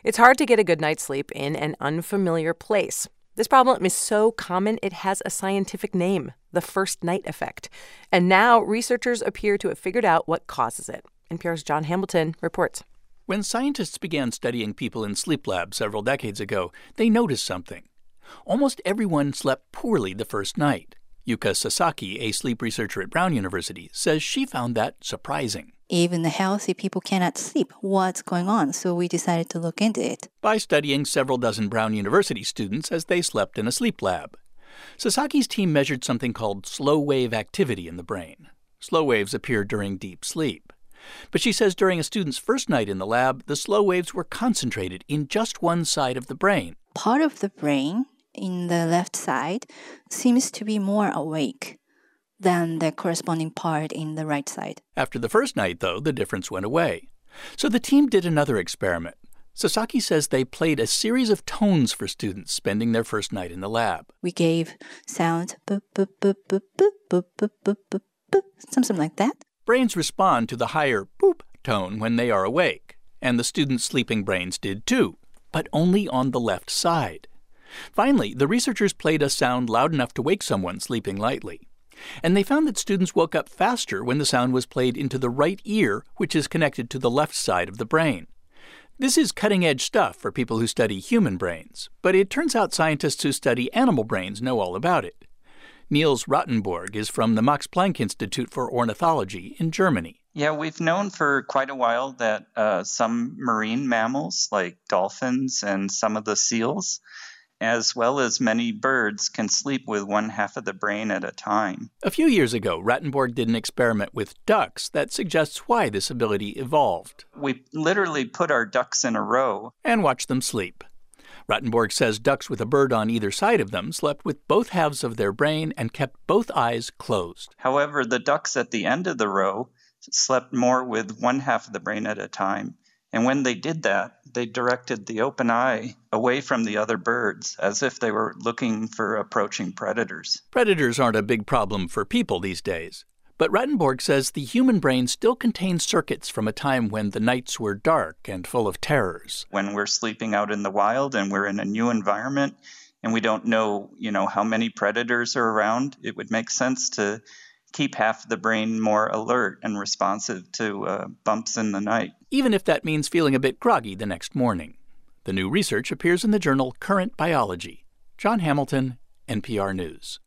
It's hard to get a good night's sleep in an unfamiliar place. This problem is so common it has a scientific name, the first night effect. And now researchers appear to have figured out what causes it. NPR's Jon Hamilton reports. When scientists began studying people in sleep labs several decades ago, they noticed something. Almost everyone slept poorly the first night. Yuka Sasaki, a sleep researcher at Brown University, says she found that surprising. Even the healthy people cannot sleep. What's going on? So we decided to look into it. By studying several dozen Brown University students as they slept in a sleep lab. Sasaki's team measured something called slow wave activity in the brain. Slow waves appear during deep sleep. But she says during a student's first night in the lab, the slow waves were concentrated in just one side of the brain. Part of the brain in the left side seems to be more awake than the corresponding part in the right side. After the first night, though, the difference went away. So the team did another experiment. Sasaki says they played a series of tones for students spending their first night in the lab. We gave sounds, boop, boop, boop, boop, boop, boop, boop, boop, boop, boop, something like that. Brains respond to the higher boop tone when they are awake, and the students' sleeping brains did too, but only on the left side. Finally, the researchers played a sound loud enough to wake someone sleeping lightly. And they found that students woke up faster when the sound was played into the right ear, which is connected to the left side of the brain. This is cutting-edge stuff for people who study human brains, but it turns out scientists who study animal brains know all about it. Niels Rottenborg is from the Max Planck Institute for Ornithology in Germany. Yeah, we've known for quite a while that some marine mammals, like dolphins and some of the seals, as well as many birds, can sleep with one half of the brain at a time. A few years ago, Rottenborg did an experiment with ducks that suggests why this ability evolved. We literally put our ducks in a row and watched them sleep. Rottenborg says ducks with a bird on either side of them slept with both halves of their brain and kept both eyes closed. However, the ducks at the end of the row slept more with one half of the brain at a time. And when they did that, they directed the open eye away from the other birds, as if they were looking for approaching predators. Predators aren't a big problem for people these days. But Rottenborg says the human brain still contains circuits from a time when the nights were dark and full of terrors. When we're sleeping out in the wild and we're in a new environment and we don't know, how many predators are around, it would make sense to keep half the brain more alert and responsive to bumps in the night. Even if that means feeling a bit groggy the next morning. The new research appears in the journal Current Biology. Jon Hamilton, NPR News.